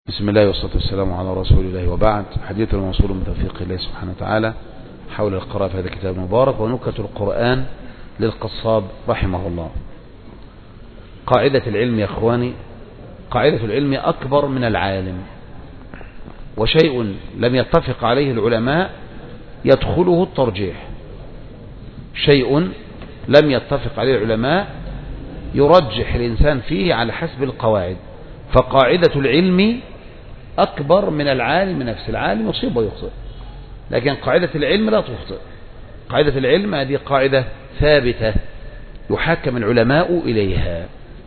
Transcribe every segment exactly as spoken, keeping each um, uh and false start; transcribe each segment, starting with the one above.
بسم الله والصلاة والسلام على رسول الله، وبعد. حديث الموصول من توفيق الله سبحانه وتعالى حول القراءة في هذا الكتاب المبارك ونكت القرآن للقصاب رحمه الله. قاعدة العلم يا اخواني، قاعدة العلم أكبر من العالم، وشيء لم يتفق عليه العلماء يدخله الترجيح، شيء لم يتفق عليه العلماء يرجح الإنسان فيه على حسب القواعد. فقاعدة العلم أكبر من العالم نفسه. العالم يصيب ويخطئ، لكن قاعدة العلم لا تخطئ. قاعدة العلم هذه قاعدة ثابتة يحاكم العلماء إليها.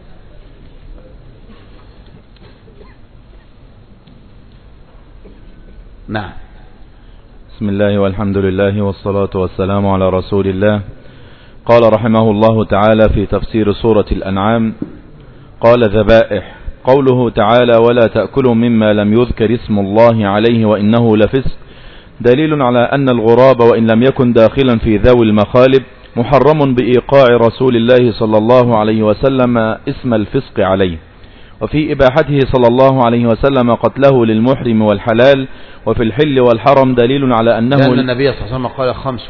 نعم. بسم الله والحمد لله والصلاة والسلام على رسول الله. قال رحمه الله تعالى في تفسير سورة الأنعام: قال ذبائح. قوله تعالى: ولا تأكلوا مما لم يذكر اسم الله عليه وإنه لفسق، دليل على أن الغراب وإن لم يكن داخلا في ذوي المخالب محرم بإيقاع رسول الله صلى الله عليه وسلم اسم الفسق عليه، وفي إباحته صلى الله عليه وسلم قتله للمحرم والحلال، وفي الحل والحرم دليل على أنه لأن النبي صلى الله عليه وسلم قال خمس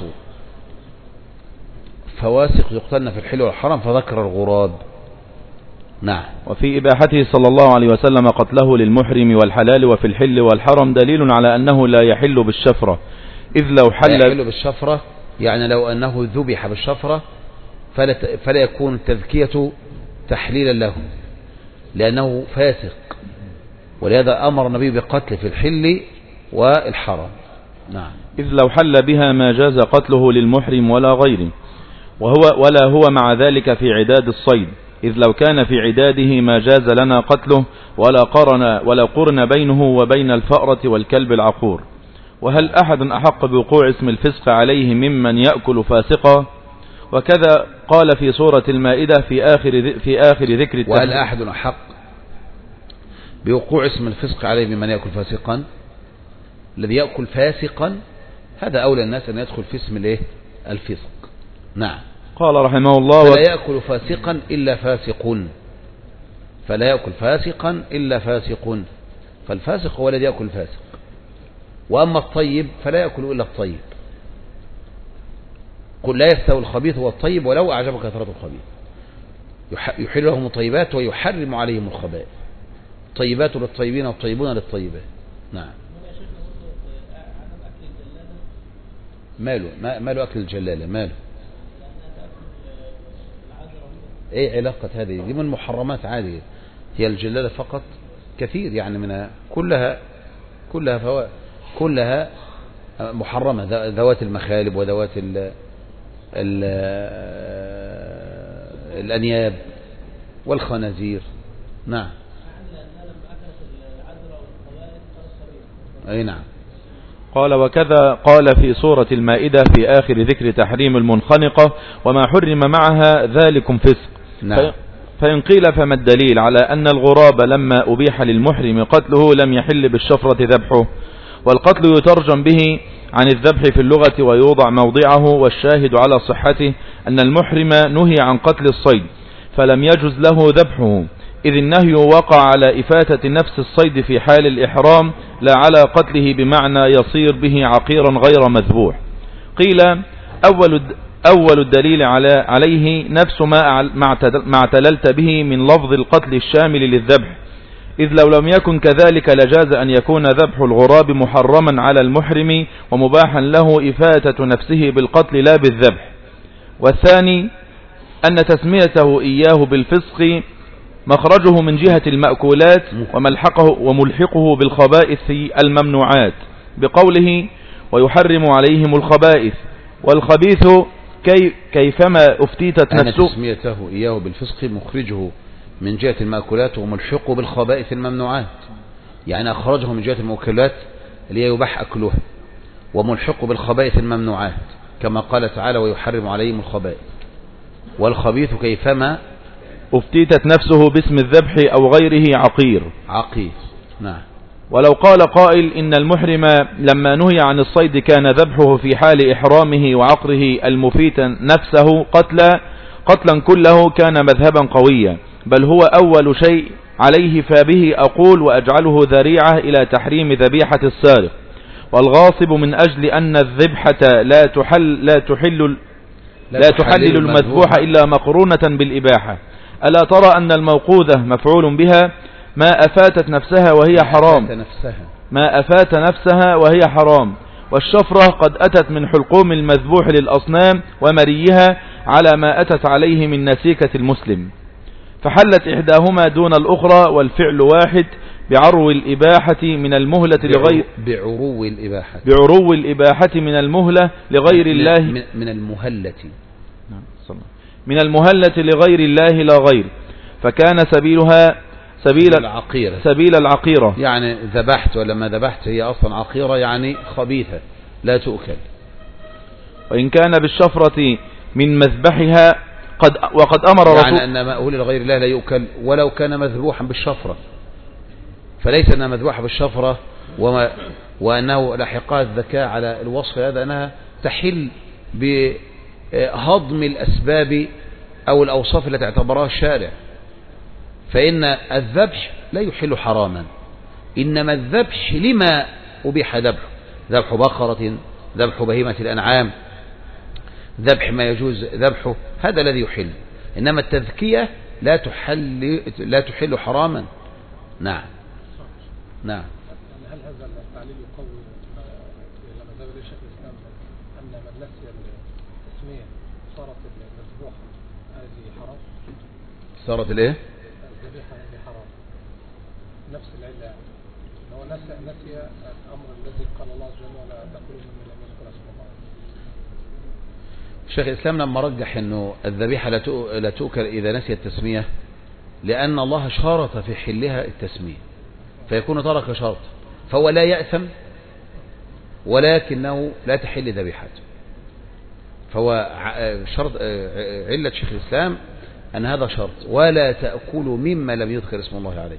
فواسق يقتلن في الحل والحرم فذكر الغراب. نعم. وفي إباحته صلى الله عليه وسلم قتله للمحرم والحلال، وفي الحل والحرم دليل على أنه لا يحل بالشفرة، إذ لو حل لا يحل بالشفرة يعني لو أنه ذبح بالشفرة فلا, فلا يكون التذكية تحليلا له لأنه فاسق، ولهذا أمر النبي بقتله في الحل والحرم. نعم. إذ لو حل بها ما جاز قتله للمحرم ولا غيره، وهو ولا هو مع ذلك في عداد الصيد، إذ لو كان في عداده ما جاز لنا قتله ولا قرن ولا قرن بينه وبين الفأرة والكلب العقور. وهل أحد أحق بوقوع اسم الفسق عليه ممن يأكل فاسقا؟ وكذا قال في سورة المائدة في آخر في آخر ذكر التحريم: وهل أحد أحق بوقوع اسم الفسق عليه ممن يأكل فاسقا؟ الذي يأكل فاسقا هذا أولى الناس أن يدخل في اسم الايه الفسق. نعم. قال رحمه الله: فلا يأكل فاسقا إلا فاسق، فلا يأكل فاسقا إلا فاسق، فالفاسق هو الذي يأكل فاسق. وأما الطيب فلا يأكل إلا الطيب. قل لا يستوي الخبيث والطيب ولو أعجبك كثرة الخبيث. يحل لهم الطيبات ويحرم عليهم الخبائث. طيبات للطيبين والطيبون للطيبات. نعم. ماله ماله أكل الجلالة ماله؟ ايه علاقة هذه؟ دي من المحرمات عادية. هي الجلالة فقط كثير يعني منها كلها كلها فوا كلها محرمة، ذوات المخالب وذوات ال ال الأنياب والخنازير. نعم. اي نعم. قال: وكذا قال في سورة المائدة في آخر ذكر تحريم المنخنقة: وما حرم معها ذلكم فسق. نعم. فإن قيل فما الدليل على أن الغراب لما أبيح للمحرم قتله لم يحل بالشفرة ذبحه؟ والقتل يترجم به عن الذبح في اللغة ويوضع موضعه، والشاهد على صحته أن المحرم نهي عن قتل الصيد فلم يجز له ذبحه، إذ النهي وقع على إفاتة نفس الصيد في حال الإحرام لا على قتله بمعنى يصير به عقيرا غير مذبوح. قيل: أول أول الدليل على عليه نفس ما ما اعتللت به من لفظ القتل الشامل للذبح، إذ لو لم يكن كذلك لجاز أن يكون ذبح الغراب محرما على المحرم ومباحا له إفاتة نفسه بالقتل لا بالذبح. والثاني أن تسميته إياه بالفسق مخرجه من جهة المأكولات وملحقه وملحقه بالخبائث الممنوعات بقوله: ويحرم عليهم الخبائث، والخبيث كي كيفما افتيتت نفسه. أن تسميته إياه بالفسق مخرجه من جهة المأكولات وملحقه بالخبائث الممنوعات، يعني أخرجه من جهة المأكولات اللي يباح أكلها وملحقه بالخبائث الممنوعات، كما قال تعالى: ويحرم عليهم الخبائث. والخبيث كيفما افتيتت نفسه باسم الذبح أو غيره عقير عقير. نعم. ولو قال قائل إن المحرم لما نهي عن الصيد كان ذبحه في حال إحرامه وعقره المفيت نفسه قتلا قتلا كله كان مذهبا قويا، بل هو أول شيء عليه فبه أقول وأجعله ذريعة إلى تحريم ذبيحة السارق والغاصب، من أجل أن الذبحة لا تحل لا تحل لا تحلل المذبوح إلا مقرونة بالإباحة. ألا ترى أن الموقوذة مفعول بها ما أفاتت نفسها وهي حرام ما أفات نفسها وهي حرام، والشفرة قد أتت من حلقوم المذبوح للأصنام ومريها على ما أتت عليه من نسيكة المسلم، فحلت إحداهما دون الأخرى، والفعل واحد بعرو الإباحة من المهلة لغير بعرو الإباحة بعرو الإباحة من المهلة لغير من الله من, من المهلة من المهلة لغير الله لا غير، فكان سبيلها سبيل العقيرة سبيل العقيرة، يعني ذبحت ولما ذبحت هي أصلا عقيرة يعني خبيثة لا تؤكل. وإن كان بالشفرة من مذبحها قد وقد أمر يعني رسول أن ما أقول لغير الله لا يؤكل ولو كان مذبوحا بالشفرة، فليس أنها مذبوحة بالشفرة وما وأنه لاحقات الذكاء على الوصف هذا أنها تحل بهضم الأسباب أو الأوصاف التي اعتبرها الشارع، فإن الذبح لا يحل حراما، إنما الذبح لما أبيح ذبحه، ذبح بقرة، ذبح بهيمة الأنعام، ذبح ما يجوز ذبحه، هذا الذي يحل، إنما التذكية لا تحل لا تحل حراما. نعم نعم. هل هذا التعليل يقوي لما ذهب اليه شيخ الاسلام ان من نسي التسميه صارت المذبوحه هذه حرام؟ صارت الايه؟ الذبيحه هذه حرام، نفس العله يعني ان هو نسي نسي الامر الذي قال الله عز وجل ولا تاكلوا مما لم يذكر اسم الله. شيخ الاسلام لما رجح انه الذبيحه لا تؤكل اذا نسي التسميه لان الله شرط في حلها التسميه، فيكون ترك شرط، فهو لا يأثم ولكنه لا تحل ذبيحته، فهو شرط علة شيخ الإسلام أن هذا شرط، ولا تأكلوا مما لم يذكر اسم الله عليه،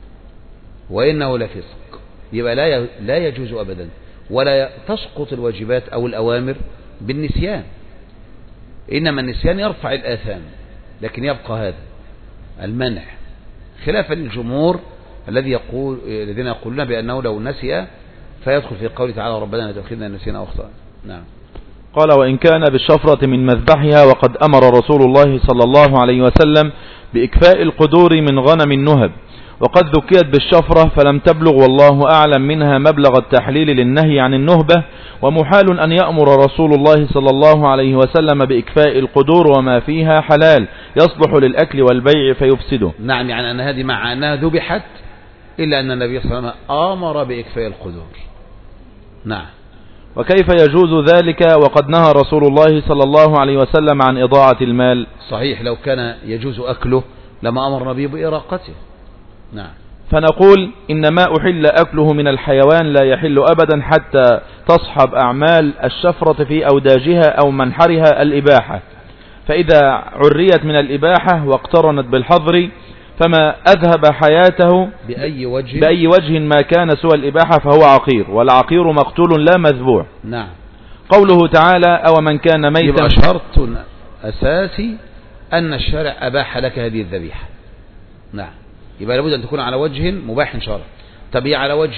وإنه لفسق، يبقى لا لا يجوز أبدا، ولا تسقط الواجبات أو الأوامر بالنسيان، إنما النسيان يرفع الآثام، لكن يبقى هذا المنع، خلافا للجمهور الذي يقول الذين يقولون بأنه لو نسي فيدخل في قوله تعالى ربنا لا تؤاخذنا إن نسينا أو أخطأنا. نعم. قال وإن كان بالشفرة من مذبحها، وقد أمر رسول الله صلى الله عليه وسلم بإكفاء القدور من غنم النهب، وقد ذكيت بالشفرة فلم تبلغ والله أعلم منها مبلغ التحليل للنهي عن النهبة، ومحال أن يأمر رسول الله صلى الله عليه وسلم بإكفاء القدور وما فيها حلال يصلح للأكل والبيع فيفسده. نعم، يعني أن هذه مع أنها ذبحت إلا أن النبي صلى الله عليه وسلم أمر بإكفاء القدور. نعم. وكيف يجوز ذلك وقد نهى رسول الله صلى الله عليه وسلم عن إضاعة المال؟ صحيح، لو كان يجوز أكله لما أمر النبي بإراقته. نعم. فنقول إن ما أحل أكله من الحيوان لا يحل أبدا حتى تصحب أعمال الشفرة في أوداجها أو منحرها الإباحة، فإذا عريت من الإباحة واقترنت بالحظر فما أذهب حياته بأي وجه, بأي وجه ما كان سوى الإباحة فهو عقير، والعقير مقتول لا مذبوح. نعم. قوله تعالى أو من كان ميتا، يبقى شرط أساسي أن الشارع أباح لك هذه الذبيحة. نعم، يبقى لابد أن تكون على وجه مباح شرعا. طب هي على وجه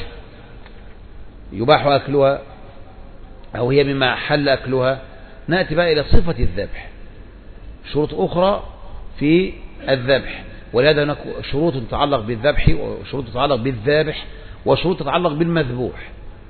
يباح أكلها أو هي مما حل أكلها، نأتي بقى إلى صفة الذبح، شروط أخرى في الذبح، ولهذا هناك شروط تتعلق بالذبح وشروط تتعلق بالذابح وشروط تتعلق بالمذبوح.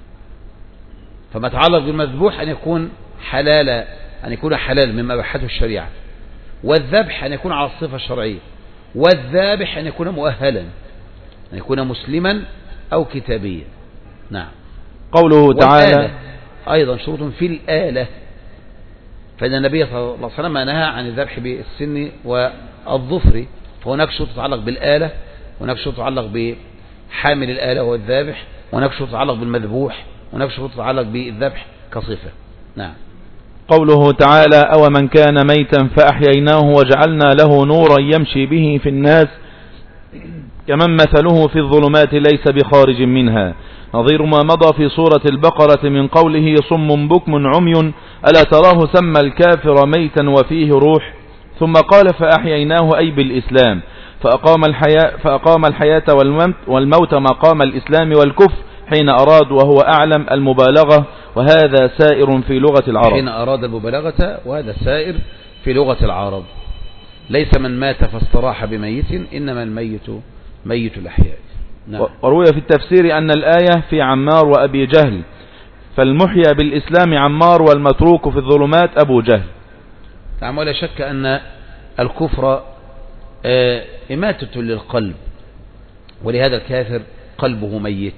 فما يتعلق بالمذبوح أن يكون حلالا، أن يكون حلال مما أباحته الشريعة، والذبح أن يكون على الصفة الشرعية، والذابح أن يكون مؤهلا، أن يكون مسلما أو كتابيا. نعم. قوله تعالى أيضا شروط في الآلة، فإن النبي صلى الله عليه وسلم نهى عن الذبح بالسن والظفر، فهناك شروط تتعلق بالآلة، وهناك شروط تتعلق بحامل الآلة والذابح، وهناك شروط تتعلق بالمذبوح، وهناك شروط تتعلق بالذبح كصفة. نعم. قوله تعالى أو من كان ميتا فأحييناه وجعلنا له نورا يمشي به في الناس كمن مثله في الظلمات ليس بخارج منها، نظير ما مضى في سورة البقرة من قوله صم بكم عمي ألا تراه سمى الكافر ميتا وفيه روح، ثم قال فأحييناه أي بالإسلام، فأقام الحياة, فأقام الحياة والموت مقام الإسلام والكفر حين أراد، وهو أعلم المبالغة، وهذا سائر في لغة العرب. حين أراد المبالغة، وهذا سائر في لغة العرب. ليس من مات فاستراح بميت، إنما الميت ميت الأحياء. نعم. وروي في التفسير أن الآية في عمار وأبي جهل، فالمحيا بالإسلام عمار والمتروك في الظلمات أبو جهل. نعم. ولا شك أن الكفر إماتة للقلب، ولهذا الكافر قلبه ميت.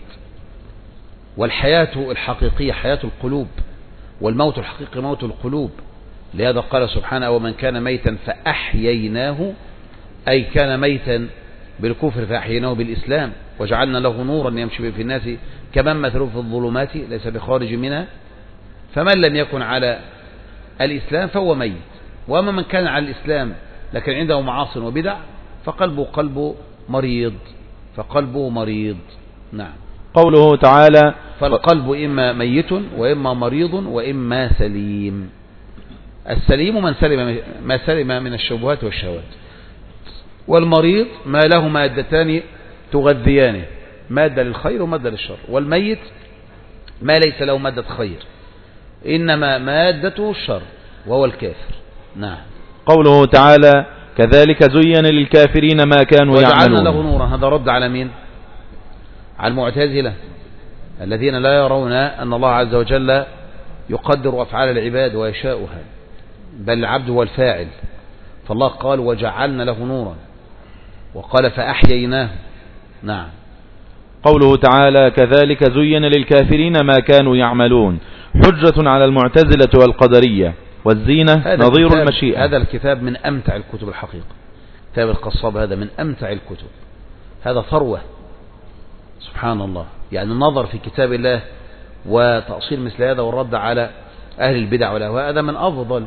والحياة الحقيقية حياة القلوب، والموت الحقيقي موت القلوب. لهذا قال سبحانه: ومن كان ميتا فأحييناه، أي كان ميتا بالكفر فأحييناه بالإسلام، وجعلنا له نورا يمشي به في الناس كمن مثله في الظلمات ليس بخارج منها. فمن لم يكن على الإسلام فهو ميت. وأما من كان على الإسلام لكن عنده معاصي وبدع فقلبه قلبه مريض، فقلبه مريض. نعم. قوله تعالى: فالقلب إما ميت وإما مريض وإما سليم. السليم من سلم ما سلم من الشبهات والشهوات، والمريض ما له مادتان تغذيانه، مادة للخير ومادة للشر. والميت ما ليس له مادة خير، إنما مادته الشر، وهو الكافر. نعم. قوله تعالى: كذلك زين للكافرين ما كانوا يعملون. وجعلنا له نورا. هذا رد على مين؟ على المعتزلة الذين لا يرون أن الله عز وجل يقدر أفعال العباد ويشاؤها، بل العبد هو الفاعل. فالله قال: وجعلنا له نورا، وقال: فأحييناه. نعم. قوله تعالى: كذلك زين للكافرين ما كانوا يعملون، حجة على المعتزلة والقدرية. والزينة نظير المشيئة. هذا الكتاب من أمتع الكتب الحقيقة، كتاب القصاب هذا من أمتع الكتب، هذا ثروة. سبحان الله. يعني النظر في كتاب الله وتأصيل مثل هذا والرد على أهل البدع والأهواء، هذا من أفضل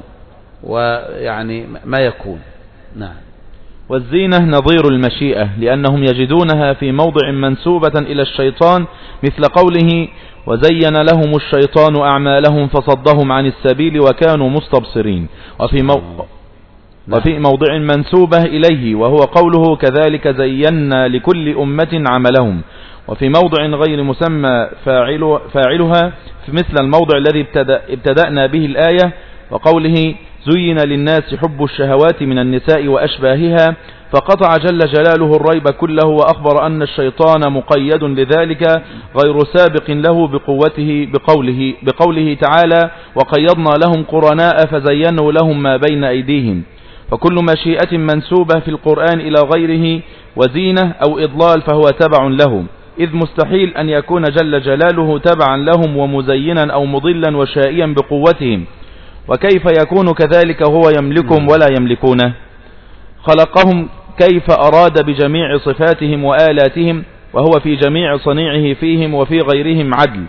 ويعني ما يكون. نعم. والزينة نظير المشيئة، لأنهم يجدونها في موضع منسوبة إلى الشيطان، مثل قوله: وزين لهم الشيطان أعمالهم فصدهم عن السبيل وكانوا مستبصرين. وفي, مو... وفي موضع منسوبة إليه، وهو قوله: كذلك زينا لكل أمة عملهم. وفي موضع غير مسمى فاعل فاعلها، في مثل الموضع الذي ابتدأ ابتدأنا به الآية، وقوله: زين للناس حب الشهوات من النساء وأشباهها، فقطع جل جلاله الريب كله، وأخبر أن الشيطان مقيد لذلك غير سابق له بقوته بقوله, بقوله تعالى: وقيضنا لهم قرناء فزينوا لهم ما بين أيديهم. فكل مشيئة منسوبة في القرآن إلى غيره وزينة أو إضلال فهو تبع له، إذ مستحيل أن يكون جل جلاله تبعا لهم ومزينا أو مضلا وشائيا بقوتهم. وكيف يكون كذلك وهو يملكهم ولا يملكونه؟ خلقهم كيف أراد بجميع صفاتهم وآلاتهم، وهو في جميع صنيعه فيهم وفي غيرهم عدل.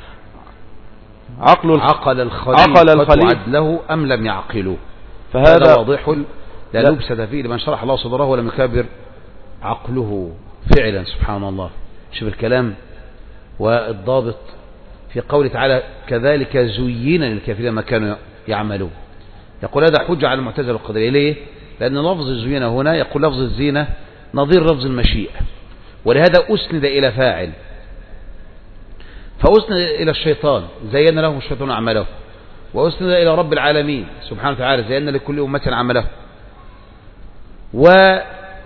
عقل عقل الخليقة عدله أم لم يعقلوا؟ فهذا واضح لا لبسة فيه لمن شرح الله صدره ولم يكبر عقله فعلا. سبحان الله. شوف الكلام والضابط في قوله تعالى: كذلك زين للكافرين ما كانوا يعملون. يقول هذا حجة على المعتزلة والقدرية. ليه؟ لأن لفظ الزينة هنا يقول لفظ الزينة نظير لفظ المشيئة، ولهذا أسند إلى فاعل، فأسند إلى الشيطان زين لهم الشيطان عمله، وأسند إلى رب العالمين سبحانه وتعالى زين لكل أمة عمله، وكان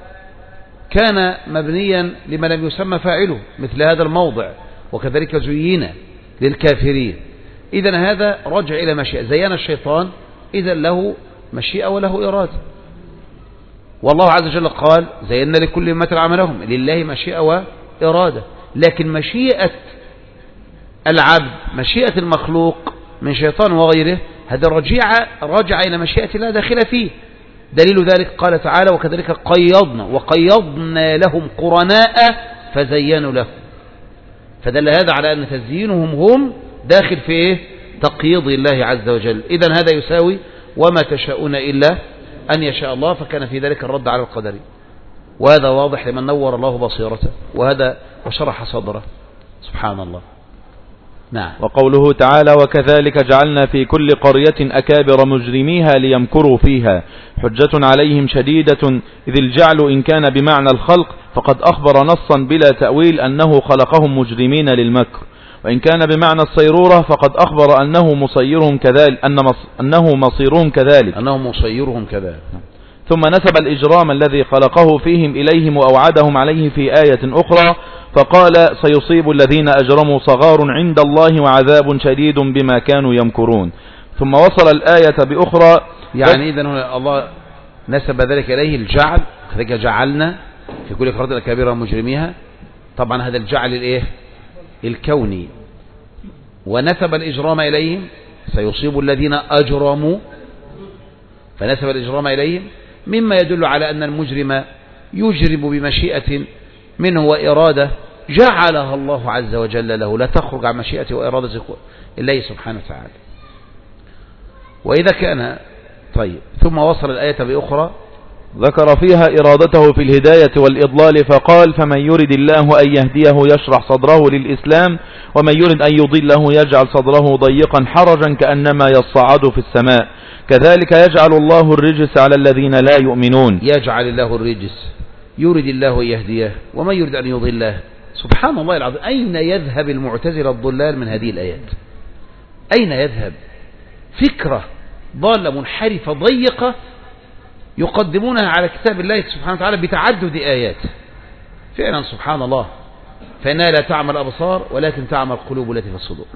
مبنيا لما لم يسمى فاعله مثل هذا الموضع: وكذلك زين للكافرين. إذن هذا رجع إلى مشيئة. زين الشيطان إذن له مشيئة وله إرادة، والله عز وجل قال: زينا لكل أمة عملهم. لله مشيئة وإرادة، لكن مشيئة العبد مشيئة المخلوق من شيطان وغيره هذا رجع رجع إلى مشيئة الله داخل فيه. دليل ذلك قال تعالى: وكذلك قيضنا وقيضنا لهم قرناء فزينوا لهم. فدل هذا على أن تزيينهم هم داخل في إيه؟ تقييض الله عز وجل. إذن هذا يساوي وما تشاءون إلا أن يشاء الله، فكان في ذلك الرد على القدر. وهذا واضح لمن نور الله بصيرته، وهذا وشرح صدره. سبحان الله. نعم. وقوله تعالى وكذلك جعلنا في كل قرية أكابر مجرميها ليمكروا فيها حجة عليهم شديدة إذ الجعل إن كان بمعنى الخلق فقد أخبر نصا بلا تأويل أنه خلقهم مجرمين للمكر، وإن كان بمعنى الصيرورة فقد أخبر أنه مصيرهم كذلك أن أنه مصيرهم كذلك أنه مصيرهم كذلك. ثم نسب الإجرام الذي خلقه فيهم إليهم وأوعدهم عليه في آية أخرى فقال سيصيب الذين أجرموا صغار عند الله وعذاب شديد بما كانوا يمكرون. ثم وصل الآية بأخرى يعني إذن الله نسب ذلك إليه الجعل، كذلك جعلنا في كل قرية أكابر مجرميها، طبعا هذا الجعل الإيه الكوني، ونسب الإجرام إليهم سيصيب الذين أجرموا، فنسب الإجرام إليهم مما يدل على أن المجرم يجرم بمشيئة منه وإرادة جعلها الله عز وجل له، لا تخرج عن مشيئة وإرادة الله سبحانه وتعالى. وإذا كان طيب ثم وصل الآية بأخرى ذكر فيها إرادته في الهداية والإضلال فقال فمن يرد الله أن يهديه يشرح صدره للإسلام ومن يرد أن يضله يجعل صدره ضيقا حرجا كأنما يصعد في السماء كذلك يجعل الله الرجس على الذين لا يؤمنون. يجعل الله الرجس، يرد الله أن يهديه ومن يرد أن يضله. سبحان الله العظيم، أين يذهب المعتزلة الضلال من هذه الآيات؟ أين يذهب؟ فكرة ضالة منحرفة ضيقة يقدمونها على كتاب الله سبحانه وتعالى بتعدد آيات. فعلا سبحان الله، فإنها لا تعمى الأبصار ولكن تعمى القلوب التي في الصدور.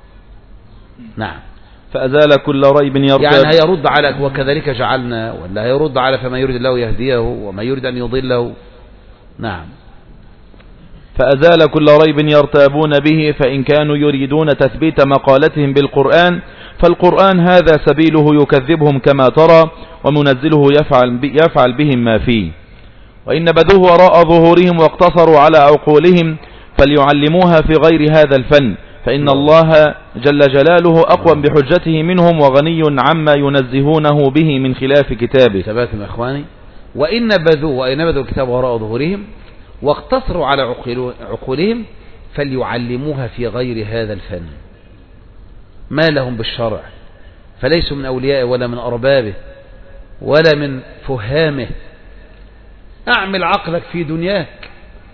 نعم. فأزال كل ريب يرتاب، يعني هيرد على وكذلك جعلنا، ولا هيرد على فما يريد الله يهديه وما يريد أن يضله. نعم. فأزال كل ريب يرتابون به، فإن كانوا يريدون تثبيت مقالتهم بالقرآن فالقرآن هذا سبيله يكذبهم كما ترى، ومنزله يفعل, يفعل بهم ما فيه. وإن بدوه وراء ظهورهم واقتصروا على عقولهم فليعلموها في غير هذا الفن، فإن الله جل جلاله أقوم بحجته منهم وغني عما ينزهونه به من خلاف كتابه. ثباتهم يا إخواني. وإن بدوه وإن بدوا الكتاب وراء ظهورهم واقتصروا على عقولهم فليعلموها في غير هذا الفن، ما لهم بالشرع، فليسوا من أوليائه ولا من أربابه ولا من فهامه. أعمل عقلك في دنياك،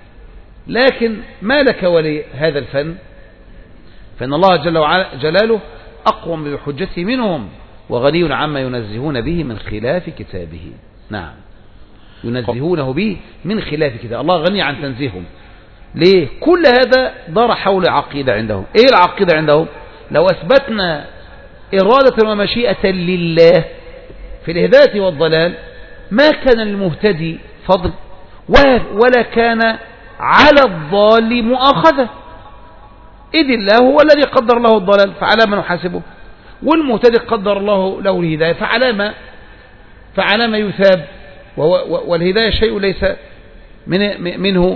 لكن ما لك ولي هذا الفن، فإن الله جل جلاله أقوم بحجته منهم وغني عما ينزهون به من خلاف كتابه. نعم، ينزهونه به من خلاف كتابه. الله غني عن تنزيههم. ليه؟ كل هذا دار حول عقيدة عندهم. إيه العقيدة عندهم؟ لو أثبتنا إرادة ومشيئة لله في الهداية والضلال ما كان المهتدي فضل ولا كان على الضال مؤاخذة، إذ الله هو الذي قدر له الضلال فعلى ما نحاسبه، والمهتدي قدر الله له الهداية فعلى ما فعلى ما يثاب. والهداية شيء ليس من منه،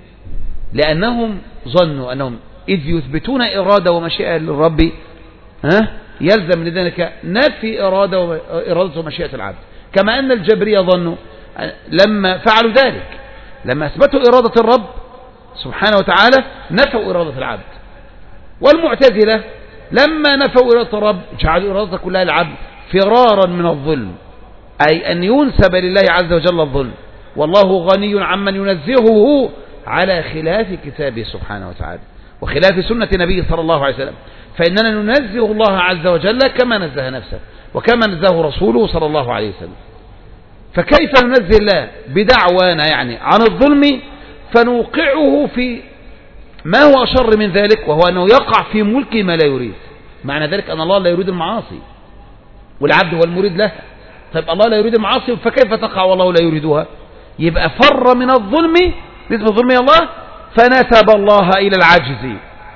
لأنهم ظنوا أنهم إذ يثبتون إرادة ومشيئة للرب ها يلزم لذلك نفي إرادة إرادة ومشيئة العبد، كما أن الجبرية ظنوا لما فعلوا ذلك، لما أثبتوا إرادة الرب سبحانه وتعالى نفوا إرادة العبد. والمعتزلة لما نفوا إرادة الرب جعلوا إرادة كلها العبد فرارا من الظلم، أي أن ينسب لله عز وجل الظلم، والله غني عمن ينزهه على خلاف كتابه سبحانه وتعالى وخلاف سنة نبيه صلى الله عليه وسلم. فإننا ننزه الله عز وجل كما نزه نفسه وكما نزه رسوله صلى الله عليه وسلم. فكيف ننزه الله بدعوانا يعني عن الظلم فنوقعه في ما هو أشر من ذلك، وهو أنه يقع في ملك ما لا يريد. معنى ذلك أن الله لا يريد المعاصي والعبد هو المريد لها. طيب الله لا يريد المعاصي فكيف تقع والله لا يريدها؟ يبقى فر من الظلم نسبة الظلم إلى الله فنسب الله إلى العجز،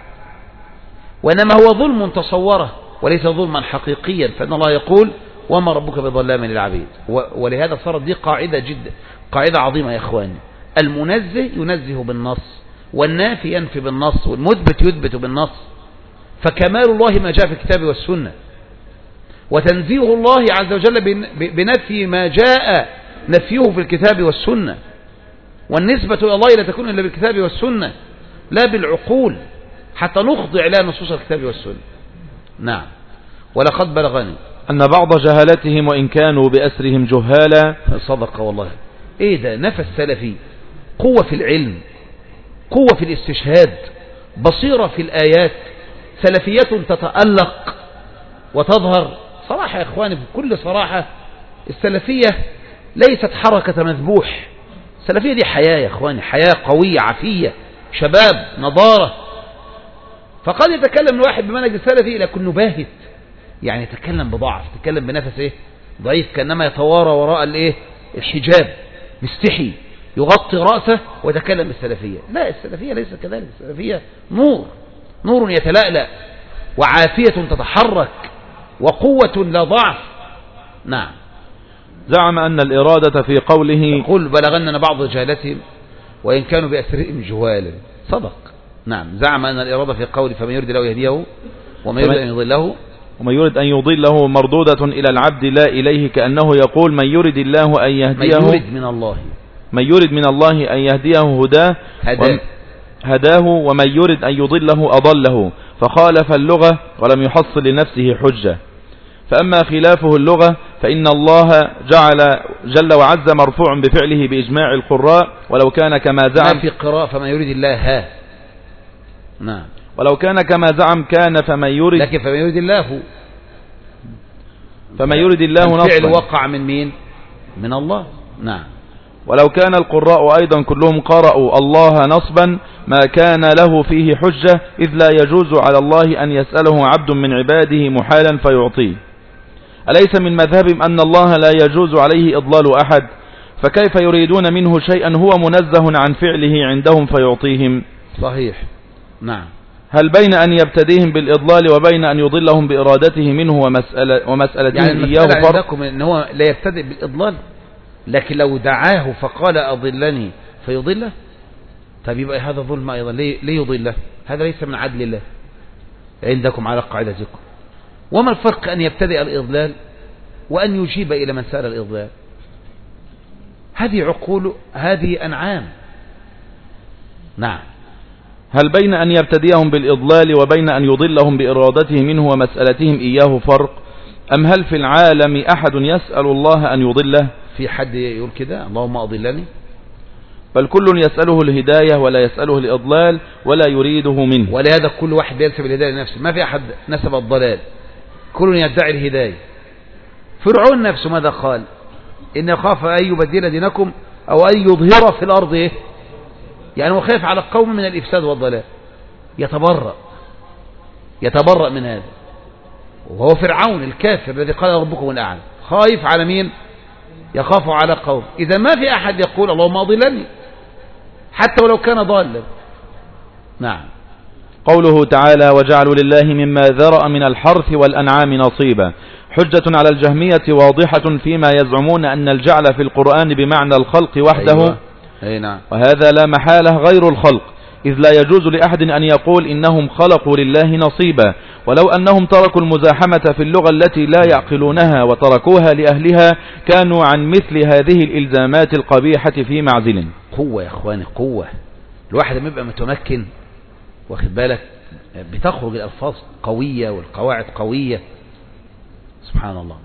وإنما هو ظلم تصوره وليس ظلما حقيقيا. فإن الله يقول وما ربك بظلام للعبيد. ولهذا صارت دي قاعدة جدا قاعدة عظيمة يا إخواني. المنزه ينزه بالنص، والنافي ينفي بالنص، والمثبت يثبت بالنص. فكمال الله ما جاء في الكتاب والسنة، وتنزيه الله عز وجل بنفي ما جاء نفيه في الكتاب والسنة. والنسبة إلى الله لا تكون إلا بالكتاب والسنة لا بالعقول. حتى نخضع لها نصوص الكتاب والسنة. نعم. ولقد بلغني أن بعض جهالتهم وإن كانوا بأسرهم جهالا. صدق والله. ايه ده نفى السلفي، قوة في العلم، قوة في الاستشهاد، بصيرة في الآيات، سلفية تتألق وتظهر. صراحة يا إخواني بكل صراحة السلفية ليست حركة مذبوح. السلفية دي حياة يا إخواني، حياة قوية عفية، شباب، نضارة. فقد يتكلم الواحد بمنهج السلفي لكنه باهت، يعني يتكلم بضعف، يتكلم بنفس ايه ضعيف، كأنما يتوارى وراء الايه الحجاب، مستحي يغطي رأسه ويتكلم بالسلفية. لا، السلفية ليس كذلك. السلفية نور، نور يتلألأ، وعافية تتحرك، وقوة لا ضعف. نعم. زعم أن الإرادة في قوله قل بلغنا بعض جهالتهم وإن كانوا بأسرهم جهالا. صدق. نعم. زعم أن الإرادة في قوله فمن يريد الله يهديه ومن يريد أن يضله ومن يريد أن يضله مردودة إلى العبد لا إليه، كأنه يقول من يريد الله أن يهديه من يريد من الله من يريد من الله أن يهديه هداه هداه, هداه ومن يريد أن يضله أضله، فخالف اللغة ولم يحصل لنفسه حجة. فأما خلافه اللغة فإن الله جعل جل وعز مرفوع بفعله بإجماع القراء، ولو كان كما زعم ما في قراءة فمن يريد الله ها. نعم. ولو كان كما زعم كان فمن يريد، لكن فمن يريد الله فمن يريد الله نصبا، الفعل وقع من مين؟ من الله. نعم. ولو كان القراء أيضا كلهم قرأوا الله نصبا ما كان له فيه حجة، إذ لا يجوز على الله أن يسأله عبد من عباده محالا فيعطيه. أليس من مذهبهم أن الله لا يجوز عليه إضلال أحد؟ فكيف يريدون منه شيئا هو منزه عن فعله عندهم فيعطيهم؟ صحيح. نعم. هل بين أن يبتديهم بالإضلال وبين أن يضلهم بإرادته منه ومسألة ومسألتهم يعني إياه فرق؟ عندكم إن هو لا يبتدئ بالإضلال، لكن لو دعاه فقال أضلني فيضله، طيب يبقى هذا ظلم أيضا. ليه, ليه يضله؟ هذا ليس من عدل الله عندكم على قاعدتكم. وما الفرق أن يبتدئ الإضلال وأن يجيب إلى من سأل الإضلال؟ هذه عقول، هذه أنعام. نعم. هل بين أن يبتديهم بالإضلال وبين أن يضلهم بإرادته منه ومسألتهم إياه فرق؟ أم هل في العالم أحد يسأل الله أن يضله؟ في حد يقول كده اللهم أضلني؟ بل كل يسأله الهداية ولا يسأله الإضلال ولا يريده منه. ولهذا كل واحد ينسب الهداية لنفسه، ما في أحد نسب الضلال، كل يدعي الهداية. فرعون نفسه ماذا قال؟ إن يخاف أن يبدل دينكم أو أن يظهر في الأرض إيه؟ يعني هو خايف على القوم من الإفساد والضلال، يتبرأ يتبرأ من هذا. وهو فرعون الكافر الذي قال ربكم الأعلى، خايف على مين؟ يخاف على قوم. إذا ما في أحد يقول اللهم أضلني حتى ولو كان ضالا. نعم. قوله تعالى وجعلوا لله مما ذرأ من الحرث والأنعام نصيبا، حجة على الجهمية واضحة فيما يزعمون أن الجعل في القرآن بمعنى الخلق وحده. أيوة. أي نعم. وهذا لا محالة غير الخلق، إذ لا يجوز لأحد أن يقول إنهم خلقوا لله نصيبا، ولو أنهم تركوا المزاحمة في اللغة التي لا يعقلونها وتركوها لأهلها كانوا عن مثل هذه الإلزامات القبيحة في معزل. قوة يا أخواني، قوة. الواحد لما يبقى متمكن واخد بالك بتخرج الألفاظ قوية والقواعد قوية. سبحان الله.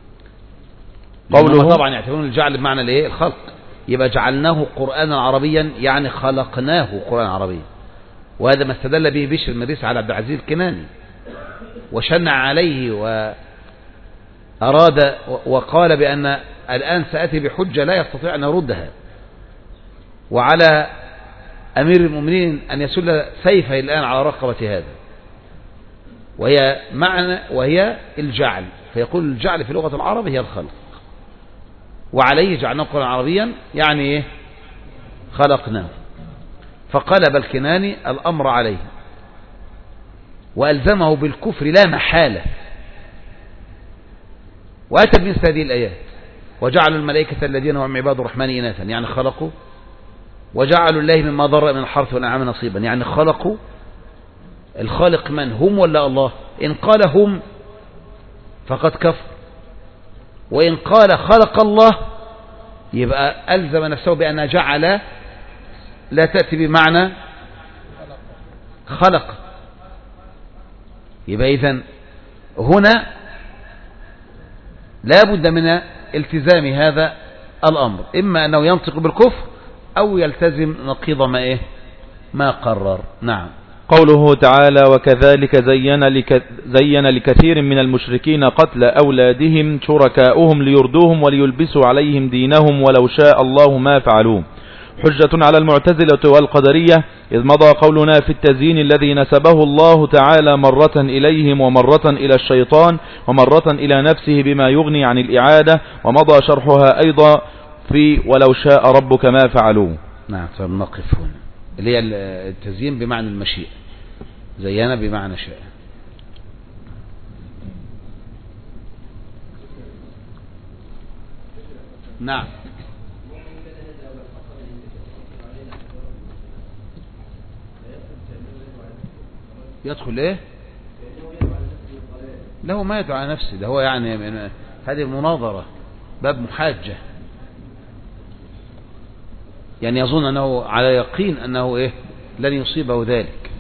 قوله طبعا يعتبرون الجعل بمعنى الايه؟ الخلق. يبقى جعلناه قرآنا عربيا يعني خلقناه قرآنا عربيا. وهذا ما استدل به بشر المريسي على عبد العزيز الكناني وشنع عليه وأراد وقال بأن الآن سأتي بحجة لا يستطيع أن يردها، وعلى أمير المؤمنين أن يسل سيفه الآن على رقبة هذا، وهي معنى وهي الجعل. فيقول الجعل في لغة العرب هي الخلق، وعليه جعلناه قرآنا عربيا يعني ايه؟ خلقناه. فقلب الكناني الأمر عليه وألزمه بالكفر لا محالة، وأتى بمثل هذه الآيات وجعلوا الملائكة الذين هم عباد الرحمن إناثا يعني خلقوا، وجعلوا الله مما ضرأ من الحرث والأنعام نصيبا يعني خلقوا. الخالق من؟ هم ولا الله؟ إن قال هم فقد كفر، وإن قال خلق الله يبقى ألزم نفسه بأن جعل لا تأتي بمعنى خلق، يبقى إذن هنا لا بد من التزام هذا الأمر، إما أنه ينطق بالكفر أو يلتزم نقيض ما إيه ما قرر. نعم. قوله تعالى وكذلك زين, لك زين لكثير من المشركين قتل أولادهم شركاؤهم ليردوهم وليلبسوا عليهم دينهم ولو شاء الله ما فعلوه، حجة على المعتزلة والقدرية، إذ مضى قولنا في التزيين الذي نسبه الله تعالى مرة إليهم ومرة إلى الشيطان ومرة إلى نفسه بما يغني عن الإعادة، ومضى شرحها أيضا في ولو شاء ربك ما فعلوه. نعم. فنقف هنا اللي هي التزيين بمعنى المشيئة، زينا بمعنى شاء. نعم. يدخل ايه؟ له ما يدعو على نفسه، ده هو يعني هذه مناظرة باب محاجة، يعني يظن أنه على يقين أنه إيه لن يصيبه ذلك،